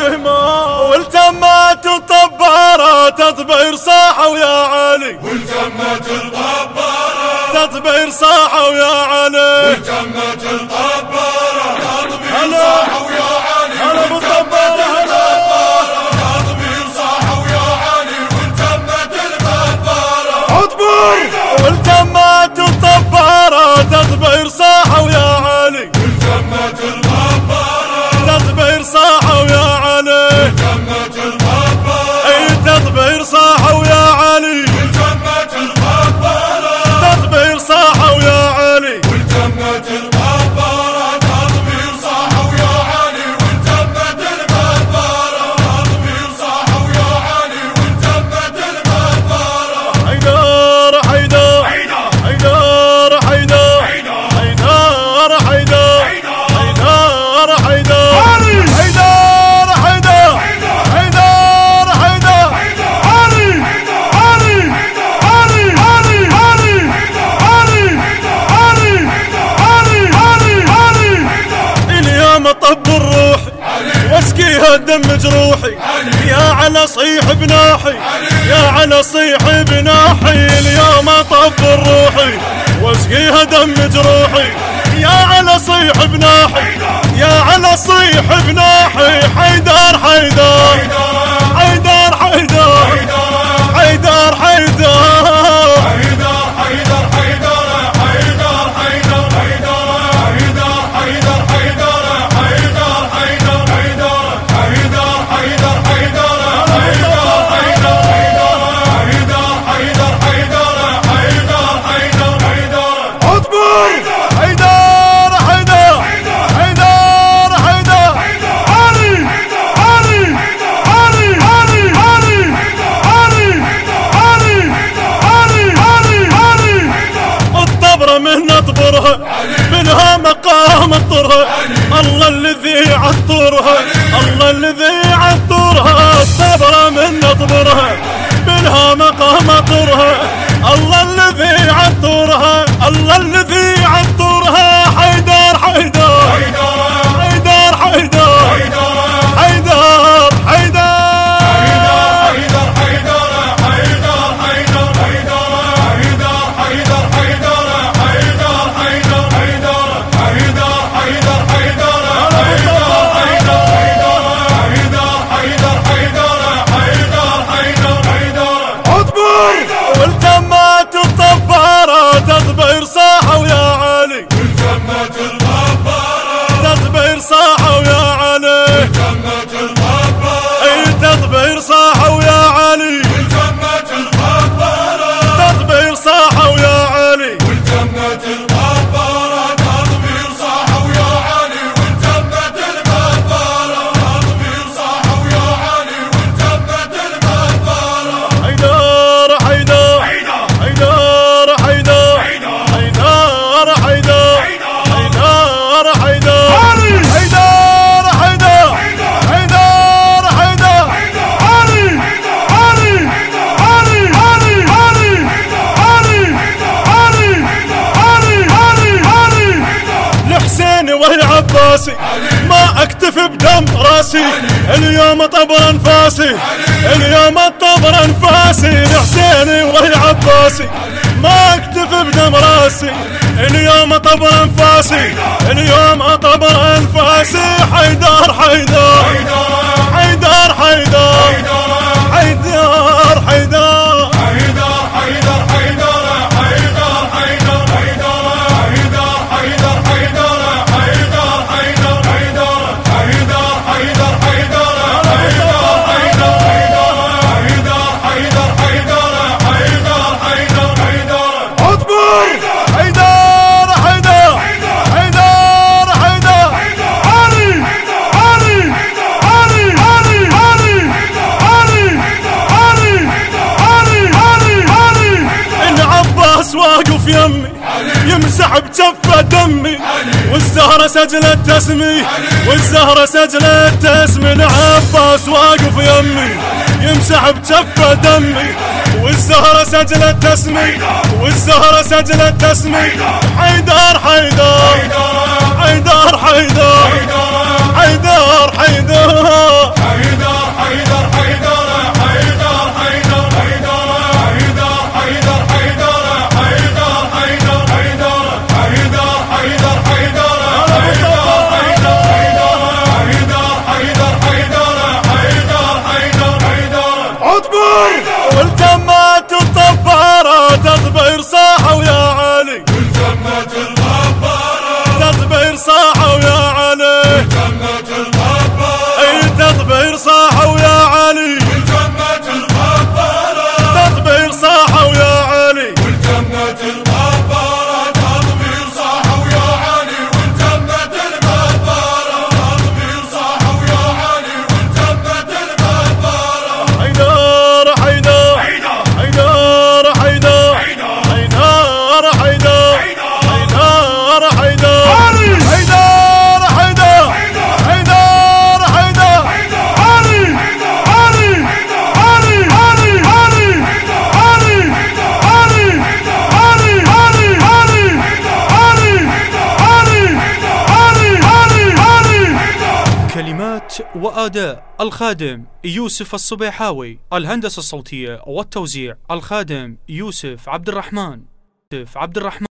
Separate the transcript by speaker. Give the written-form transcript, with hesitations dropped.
Speaker 1: الهمام، والتمت الطبارة تطبير صاحوا يا علي،
Speaker 2: والتمت الطبارة
Speaker 1: تطبير صاحوا يا علي،
Speaker 2: والتمت الطبارة تطبير صاحوا يا علي، والتمت الطبارة تطبير صاحوا يا علي، والتمت الطبارة
Speaker 1: عطبر، والتمت الطبارة تطبير صاحوا يا علي،
Speaker 2: والتمت الطبارة
Speaker 1: تطبير صاحوا يا علي،
Speaker 2: والتمت الطبارة
Speaker 1: اي تطبير صاحوا يا علي،
Speaker 2: والتمت الطبارة
Speaker 1: تطبير صاحوا يا علي،
Speaker 2: والتمت الطبارة تطبير صاحوا يا علي، والتمت الطبارة تطبير صاحوا يا علي، والتمت الطبارة
Speaker 1: حيدر حيدر حيدر حيدر حيدر حيدر حيدر حيدر علي، حيدر حيدر حيدر حيدر علي، علي علي علي علي علي علي علي علي اليوم طب الروح واسقيها دم جروحي، يا على صيح بناحي، يا على صيح بناحي اليوم طب الروحي واسقيها دم جروحي، يا على صيح بناحي، يا على صيح بناحي حيدر حيدر حيدر حيدر حيدر منها مقام الطرها، الله الذي عطرها، الله الذي عطرها، الصبر من نطبرها، منها مقام طرها، الله الذي عطرها، الله الذي عطرها حيدر حيدر حيدر حيدر حيدر حيدر والتمت الطبارة تطبير صاحوا يا علي،
Speaker 2: والتمت الطبارة
Speaker 1: تطبير صاحوا يا علي،
Speaker 2: والتمت الطبارة
Speaker 1: اي تطبير صاحوا يا علي،
Speaker 2: والتمت الطبارة
Speaker 1: تطبير صاحوا يا علي،
Speaker 2: والتمت الطبارة تطبير صاحوا يا علي، والتمت الطبارة تطبير صاحوا يا علي، والتمت الطبارة
Speaker 1: حيدر حيدر حيدر حيدر حيدر حيدر حيدر حيدر علي، حيدر حيدر حيدر حيدر علي، علي علي علي علي علي علي علي لحسيني وهي عباسي ما اكتفي بدم راسي، اليوم طبر انفاسي، اليوم طبر انفاسي لحسيني وهي عباسي ما اكتفي بدم راسي، اليوم طبر انفاسي، اليوم طبر انفاسي حيدر حيدر حيدر حيدر حيدر حيدر واقف يمي يمسح بجفه دمي، والزهرة سجلت تسمي، والزهرة سجلت تسمي، العباس واقف يمي يمسح بجفه دمي، والزهرة سجلت تسمي، والزهرة سجلت تسمي حيدر حيدر حيدر حيدر حيدر حيدر
Speaker 3: وأداء الخادم يوسف الصبيحاوي. الهندسة الصوتية والتوزيع الخادم يوسف عبد الرحمن.